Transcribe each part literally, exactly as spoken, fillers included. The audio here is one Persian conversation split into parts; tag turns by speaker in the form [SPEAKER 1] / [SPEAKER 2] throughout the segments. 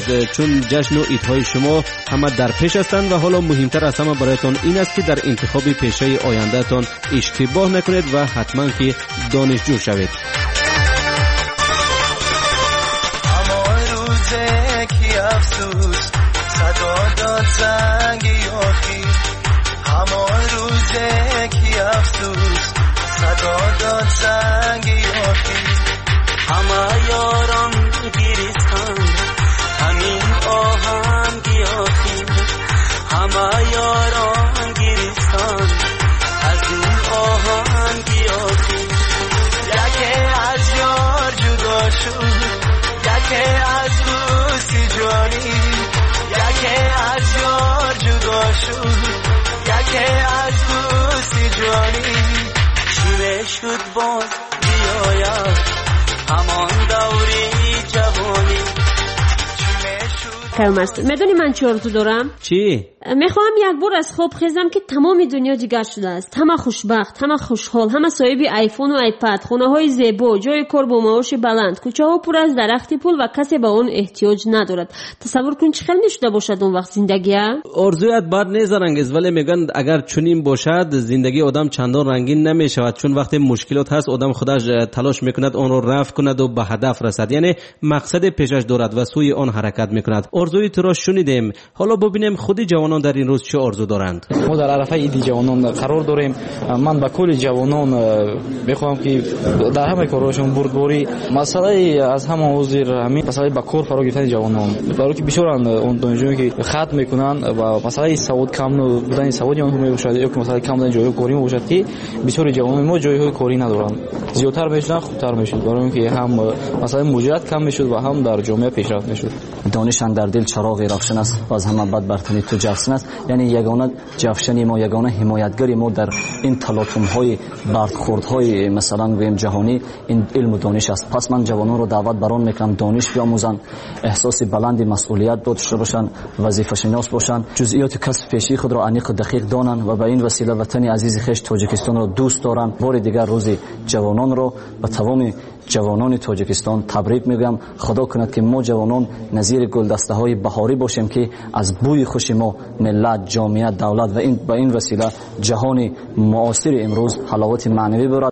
[SPEAKER 1] چون جشن و عیدهای شما همه در پیش هستند و حالا مهمتر از همه برایتان این است که در انتخاب پیشه آینده تان اشتباه نکنید و حتما که دانشجو شوید.
[SPEAKER 2] افسوس صدا داد زنگ یاخی همان روزه کی افسوس صدا داد زنگ یاخی همه یاران گریستان همین آهنگ یاخی همه یاران گریستان از این آهنگ یاخی یکی از یار جدا شد یکی از دوستی جانی یکی از یار جدا شد یکی از دوستی جانی چی شد باز بیاید همان دوری جوانی
[SPEAKER 3] کامست. میدونی من چی آرزو دارم؟
[SPEAKER 1] چی؟
[SPEAKER 3] میخوام یک بار از خواب خیزم که تمام دنیا جگر شده است، همه خوشبخت، همه خوشحال، همه صاحب آیفون و آیپد، خونه های زیبا، جای کار با معاش بلند، کوچه ها پر از درخت پول و کسی به اون احتیاج ندارد. تصور کن چه خیلی نشده باشد اون وقت زندگی.
[SPEAKER 1] آرزویت بد نیست رنگیز، ولی میگن اگر چنین باشد زندگی آدم چندان رنگین نمیشود، چون وقتی مشکلات هست آدم خودش تلاش میکند اون رو رفع کند و به هدف رسد، یعنی مقصد پیشش دارد و سوی آن حرکت میکند. آرزوی تو را شنیدیم، حالا ببینیم خودی جوانان در این روز چه آرزو دارند.
[SPEAKER 4] ما در عرفه عید جوانان قرار داریم. من به کل جوانان میخوام که در همه کارهاشون بردباری مسئله از همه حاضر همین مسئله به کار فرا گرفتن جوانان، برای که بسیار اون دانشجویی که خط میکنن و مسئله سواد کم بودن سوادی اونها میباشد یا که مسئله کم بودن جای کاری میباشد که بسیار جوانان ما جای کاری ندارن، زیادتر میشن خوبتر میشد، برای اینکه هم مسئله مهاجرت کم میشد و هم در جامعه پیشرفت میشد.
[SPEAKER 5] دانش در دل چراغ روشن است و از همه بد برتری تو جفسن است، یعنی یگانه جفشنی ما، یگانه حمایتگری ما در این تلاطم های برخورد های مثلا گویم جهانی این علم و دانش است. پس من جوانان رو دعوت بران میکنم دانش بیاموزن، احساس بلند مسئولیت داشته باشن، وظیفه شناس باشن، جزئیات کسب پیشی خود را عمیق و دقیق دانن و به این وسیله وطن عزیز خویش تاجیکستان را دوست دارن. بار دیگر روز جوانان را به تمام جوانان تاجیکستان تبریک میگم. خدا کند که ما جوانان نظیر گلدسته های بهاری باشیم که از بوی خوش ما ملت، جامعه، دولت و این با این وسیله جهان معاصر امروز حلاوت معنوی برد.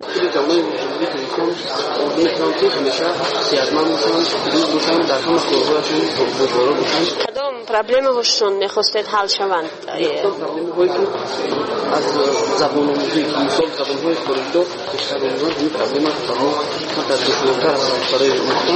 [SPEAKER 3] کدام پرابلم هاشون نخواستید حل شوند؟
[SPEAKER 6] پرابلم هایی که از زبان آموزی که مثال زبان های خارجی بیشتر اونها این پرابلم تمام در دشوارتر است برای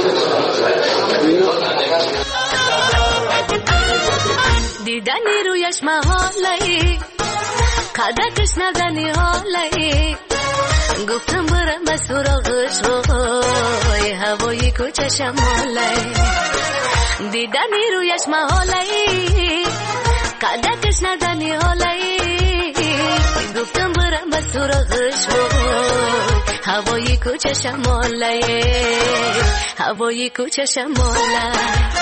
[SPEAKER 7] دیدنی رویش محاله قدرتش ندنی حاله گفتم برم به سراغش وای هوای کوچه شماله دیدنی رویش محاله قدرتش ندنی حاله گفتم برم به سراغش وای هوای کوچه شماله هوای کوچه شماله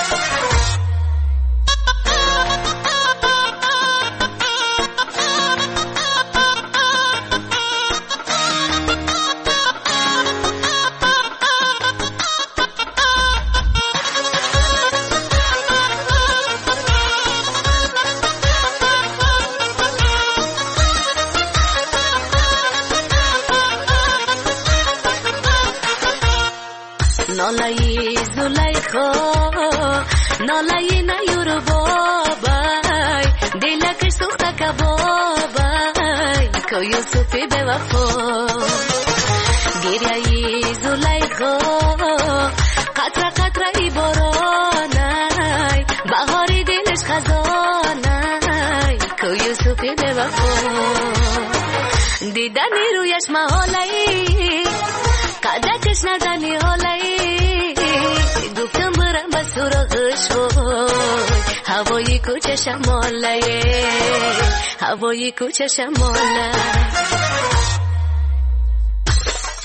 [SPEAKER 7] نالایی زلیخا نالایی نیورو بابای دلکش سوخته کبابای که یوسفی به وفا گریهی زلیخا قطره قطره ای بارانای بهاری دلش خزانای که یوسفی به وفا دیدنی رویش محالایی قدرتش ندنی حالایی گفتم برم به سراغش وای هوای کوچه شماله هوای کوچه شماله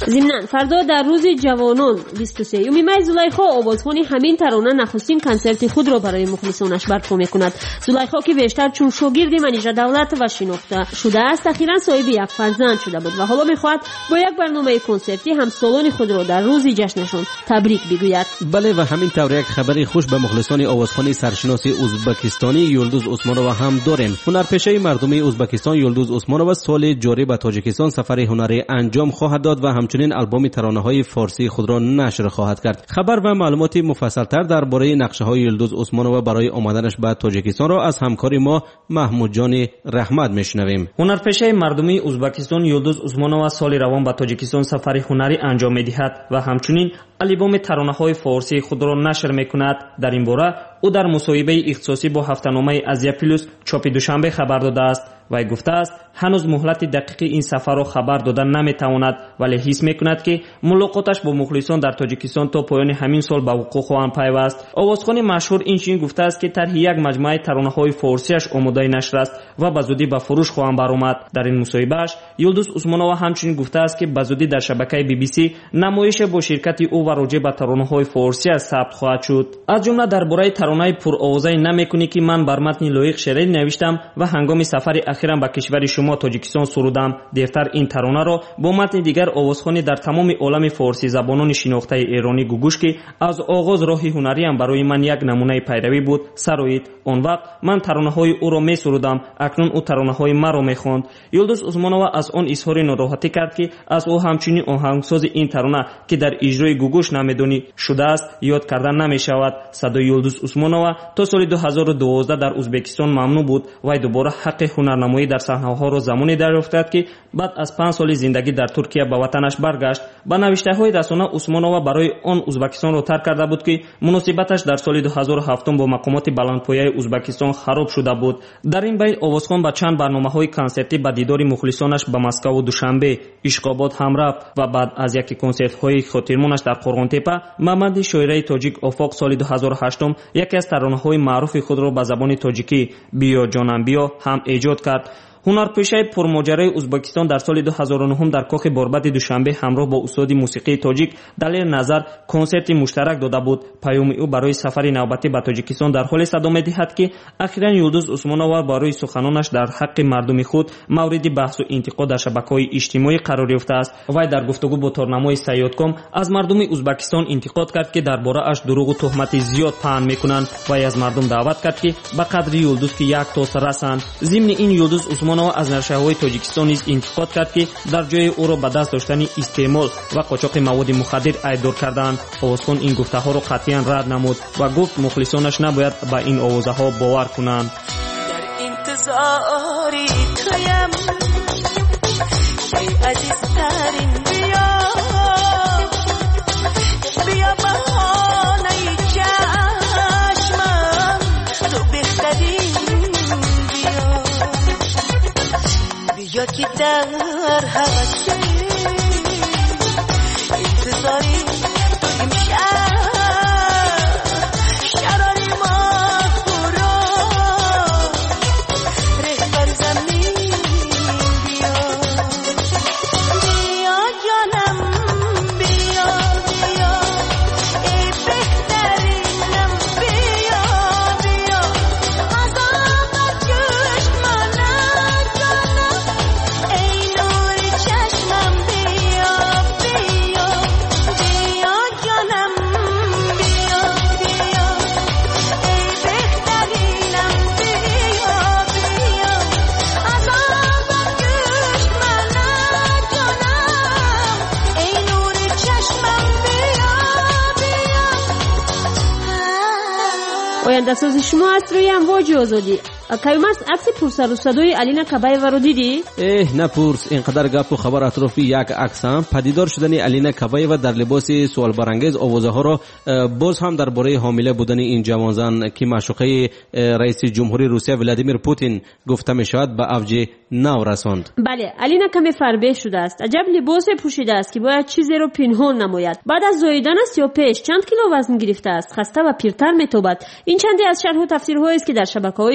[SPEAKER 3] ضمناً فردا در روز جوانان بیست و سه می زلیخا آوازخوان همین ترانه نخستین کنسرت خود را برای مخلصانش برپا میکند. زلیخا که بیشتر چون شاگرد منیژه دولت و شناخته شده است، اخیراً صاحب یک فرزند شده بود و حالا میخواهد با یک برنامه کنسرتی همسالان خود را در روز جشنشان تبریک بگوید.
[SPEAKER 1] بله و همین طور یک خبری خوش به مخلصان آوازخوانی سرشناس ازبکستانی یلدوز عثمانووا هم داریم. هنرپیشه مردمی ازبکستان یلدوز عثمانووا سال جاری به تاجیکستان سفر هنری انجام خواهد داد و همچنین آلبوم ترانه‌های فارسی خود را نشر خواهد کرد. خبر و معلومات مفصل‌تر درباره نقشه‌های یلدوز عثمانووا برای آمدنش به تاجیکستان را از همکار ما محمود جان رحمت میشنویم.
[SPEAKER 8] هنرپیشه مردمی ازبکستان یلدوز عثمانووا سال روان به تاجیکستان سفر هنری انجام می‌دهد و همچنین آلبوم ترانه‌های فارسی خود را نشر می‌کند. در این باره او در مصاحبه اختصاصی با هفته‌نامه ازیا پلوس چاپ دوشنبه خبر داده است. وی گفته است هنوز مهلت دقیق این سفر را خبر دادن نمیتواند، ولی حس میکند که ملاقاتش با مخلصان در تاجیکستان تا پایان همین سال به وقوع خواهد پیوست. آوازخوان مشهور اینچنین گفته است که طرح یک مجموعه ترانه‌های فارسیش آماده نشر است و به زودی به فروش خواهد برآمد. در این مصاحبهش یلدوز عثمانووا همچنین گفته است که به زودی در شبکه بی بی سی نمایش با شرکت او و راجع به ترانه‌های فارسی ثبت خواهد شد. از جمله درباره ترانه پرآوازه نمیکنی که من بر متن لایق شعری نوشتم و هنگام سفر اخیرم به کشور شما تاجیکستان سرودم. دیرتر این ترانه را با متن دیگر آوازخوانی در تمام عالم فارسی زبانان شناخته ایرانی گوگوش که از آغاز راه هنری هم برای من یک نمونه پیروی بود سرایید. آن وقت من ترانه‌های او را می‌سرودم، اکنون او ترانه‌های مرا می‌خواند. یلدوز عثمانووا از آن اظهار ناراحتی کرد که از او همچنین آهنگساز این ترانه که در اجرای گوگوش نمیدونی شده است یاد کردن نمی‌شود. صدای یلدوز عثمانووا تا سال دو هزار و دوازده در ازبکستان ممنوع بود و دوباره حق هنرنمایی در صحنه‌ها را زمانی دریافت کرد که بعد از پنج سال زندگی در ترکیه به وطنش برگشت. با نوشته‌های رسانه عثمانووا برای آن ازبکستان را ترک کرده بود که مناسبتش در سال دو هزار و هفت با مقامات بلندپایه ازبکستان خراب شده بود. در این بین آوازخوان با چند برنامه‌های کنسرتی به دیدار مخلصانش به مسکو و دوشنبه اشقاباد هم رفت و بعد از یکی کنسرت‌های خاطرمانش در قرغانتپه محمد شاعره تاجیک آفاق سال دو هزار و هشت یکی از ترانه‌های معروف خود را به زبان تاجیکی بیا جانم بیا هم ایجاد کرد. هنرپیشه پرماجرای ازبکستان در سال دو هزار و نه در کاخ باربد دوشنبه همراه با استاد موسیقی تاجیک دلیل نظر کنسرت مشترک داده بود. پیام او برای سفر نوبتی به تاجیکستان در حال صدا می‌دهد که اخیراً یلدوز عثمانووا برای سخنانش در حق مردم خود مورد بحث و انتقاد در شبکه‌های اجتماعی قرار یافته است. وی در گفتگو با تورنمای سیاد کام از مردم ازبکستان انتقاد کرد که درباره اش دروغ و تهمت زیاد پهن می‌کنند و از مردم دعوت کرد که به قدر یلدوز که یک تاس رسند. ضمن این یلدوز عثمانووا از نشریه‌های تاجیکستان نیز انتقاد کرد که در جای او را به دست داشتن استعمال و قاچاق مواد مخدر ایدار کردند. آوازخوان این گفته‌ها را قطعاً رد نمود و گفت مخلصانش نباید به این آوازه‌ها باور کنند.
[SPEAKER 2] در انتظاری تویم ای عزیزترین بیا بیا بهانه چشمم تو بهترین بیا بیا که در هوس انتظاری تویم شب شراری ما خورا رهبر زمین بیا بیا جانم بیا بیا ای بهترینم بیا بیا عذابت کشت منم جانم ای نور چشمم بیا بیا بیا جانم بیا بیا ای بهترینم بیا بیا عذابت کشت منم جانم ای نور چشمم بیا بیا.
[SPEAKER 3] آینده سازی شما از روی امواج آزادی. کیومرس عکس پرسر و صدای علینا کبایوا رو دیدی؟
[SPEAKER 1] اه نپرس، اینقدر گپ و خبر اطرافی یک عکس هم پدیدار شدن علینا کبایوا در لباس سوال برانگیز آوازه ها را باز هم درباره حامله بودن این جوانزن که معشوقه رئیس جمهوری روسیه ولادیمیر پوتین گفته می شود به اوج نو رساند.
[SPEAKER 3] بله، علینا کمی فربه شده است. عجب لباس پوشیده است که باید چیزی رو پنهان نماید. بعد از زاییدن سیاپیش چند کیلو وزن گرفته است. خسته و پیرتر میتابد. این چندی از شرح و تفسیرهایی است که در شبکه‌های اجتماعی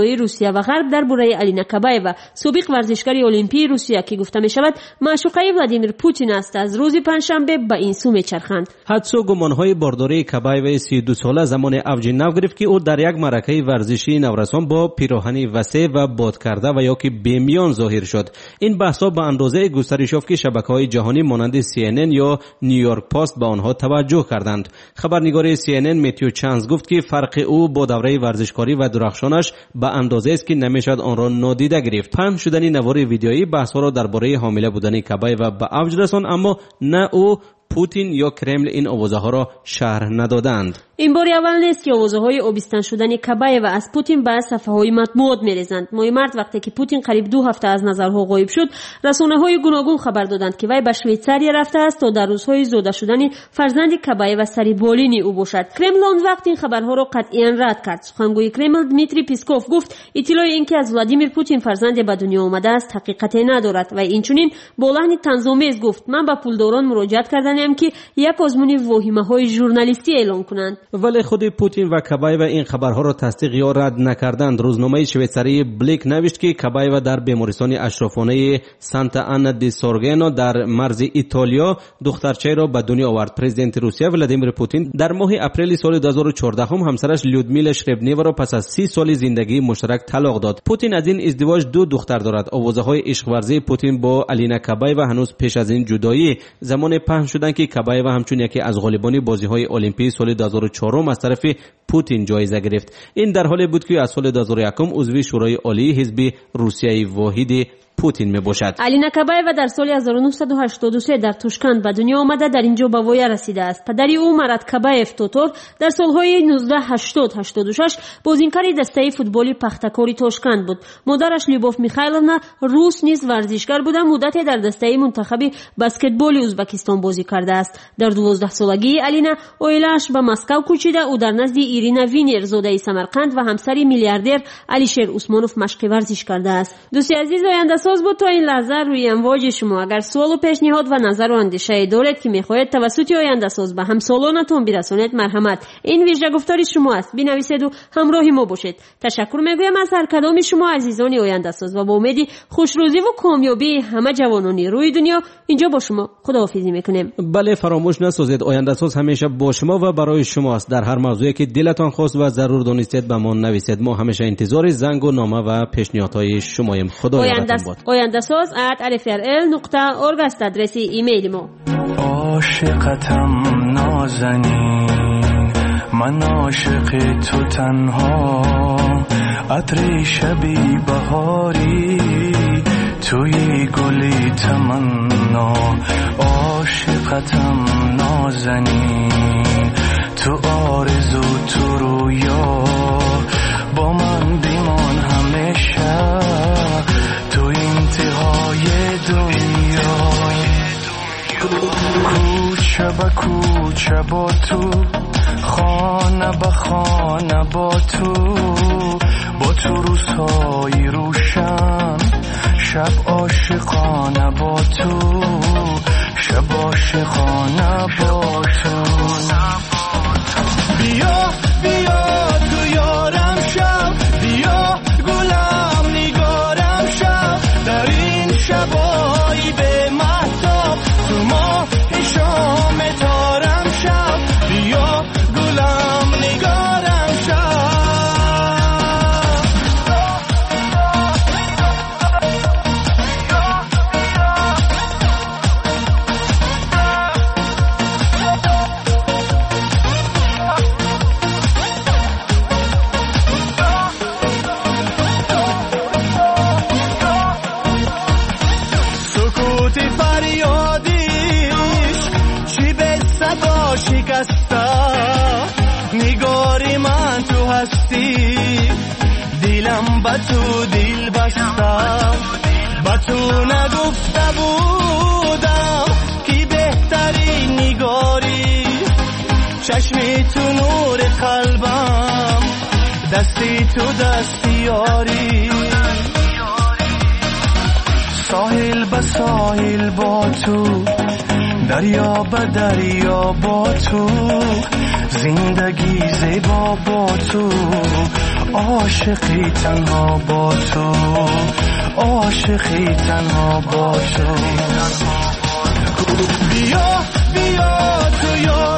[SPEAKER 3] فضایی روسیه و غرب درباره الینا کابایوا سابق ورزشکار المپی روسیه که گفته می شود معشوقه ولادیمیر پوتین است از روز پنجشنبه به این سو میچرخند.
[SPEAKER 1] حدس و گمانهای بارداری کابایوا سی و دو ساله زمان اوج نو گرفت که او در یک معرکه ورزشی نورسان با پیراهنی وسیع و باد کرده و یا که بیمیان ظاهر شد. این بحث‌ها به اندازه گسترش یافت که شبکه‌های جهانی مانند سی ان ان یا نیویورک پست به آنها توجه کردند. خبرنگار سی ان ان متیو چانز گفت که فرق او با دوره ورزشکاری و درخشانش به اندازه است که نمیشد آن را نادیده گرفت. پخش شدن نوار ویدیویی بحث‌ها را درباره حامله بودن کابایوا به اوج رساند، اما نه او، پوتین یا کرمل این آوازه ها را شرح ندادند.
[SPEAKER 3] این بار اول نیست که آوازه های آبستن شدن کابایوا از پوتین به صفحه های مطبوعات میریزند. ماه مارس وقتی که پوتین قریب دو هفته از نظرها غایب شد، رسانه های گوناگون خبر دادند که وی به شویتزاریا رفته است تا در روزهای زاده شدن فرزند کابایوا سری بالینی او باشد. کرمل آن وقت این خبرها را قطعا رد کرد. سخنگوی کرمل دمیتری پیسکوف گفت اطلاع اینکه از ولادیمیر پوتین فرزند به دنیا آمده است حقیقت ندارد و اینچنین با لحن طنزآمیز گفت من به پولداران مراجعه کردم که یک آزمون واهمه‌های ژورنالیستی اعلام کنند.
[SPEAKER 1] ولی خود پوتین و کابایوا این خبرها را تصدیق یا رد نکردند. روزنامه شویتزاری بلیک نوشت که کابایوا در بیمارستان اشرافانه سانتا آنا دی سورگنو در مرز ایتالیا دخترچه را به دنیا آورد. پرزیدنت روسیه ولادیمیر پوتین در ماه اپریل سال دو هزار و چهارده هم همسرش لیودمیلا شربنیوا را پس از سی سال زندگی مشترک طلاق داد. پوتین از این ازدواج دو دختر دارد. آوازه‌های عشق ورزی پوتین با الینا کابایوا هنوز پیش از این جدایی زمان پهن شدند که کابایوا همچون یکی از غالبان بازی‌های المپی سال دو هزار و چهار از طرف پوتین جایزه گرفت. این در حالی بود که از سال دو هزار و یک عضو شورای عالی حزب روسیه واحد پوتین می باشد.
[SPEAKER 3] الینا کابایوا در سال هزار و نهصد و هشتاد و سه در توشکند به دنیا آمده در اینجا به وای رسیده است. پدری او مراد کابایف توتور در سالهای نوزده هشتاد هشتاد و شش بازیکن دسته فوتبالی پختکاری توشکند بود. مادرش لیوبوف میخایلونا روس نیز ورزشکار بوده. مدتی در دسته منتخب بسکتبال ازبکستان بازی کرده است. در دوازده سالگی الینا اویلش به مسکو کوچیده. او در نزد ایرینا وینیر زاده سمرقند و همسری میلیاردر علیشیر عثمانوف مشق ورزش کرده است. دوستی عزیز، آینده ساز بود تا این لحظه روی امواج شما. اگر سوال و پیشنهاد و نظر و اندیشه دارید که میخواهید توسط آینده ساز به همسالانتون برسانید، مرحمت این ویژه گفتاری شما است. بنویسید و همراه ما باشید. تشکر میگویم از هر کدام شما عزیزان آینده ساز و با امیدی خوشروزی و کامیابی همه جوانان روی دنیا اینجا با شما خداحافظی میکنیم.
[SPEAKER 1] بله، فراموش نسازید آینده ساز همیشه با شما و برای شماست. در هر موضوعی که دلتان خواست و ضرور دانستید به ما نویسید. ما همیشه انتظار زنگ و نامه و پیشنهادهای شماییم. خدا یارتون باد.
[SPEAKER 3] آینده ساز ات الف ار ال نقطه اورگ است ادرس ایمیل ما.
[SPEAKER 9] عاشقتم نازنین، من عاشق تو تنها، عطر شبی بهاری توی گلی تمنا. عاشقتم نازنین، تو آرزو تو رویا، با من بیمان همیشه تو انتهای دنیا. کوچه با کوچه با تو، خانه با خانه با تو، با تو روزهای روشن، شب عاشقانه با تو، شب عاشقانه با تو. بیا بیا تو یارم شب، بیا گلم نگارم شب، در این شبایی به مهتاب تو ماه شام تارم شب، بیا گلم نگارم شب. سکوت فریادیش چی به صدا شکسته، نگاری من تو هستی، دلم با تو دل بسته، با تو نگفته بودم کی بهتری نگاری، چشمی تو نور قلبم، دستی تو دستیاری، ساحل با ساحل با تو، دریا با دریا با تو، زندگی زیبا با تو، عاشقی تنها با تو عاشقی تنها با تو بیا بیا تو یا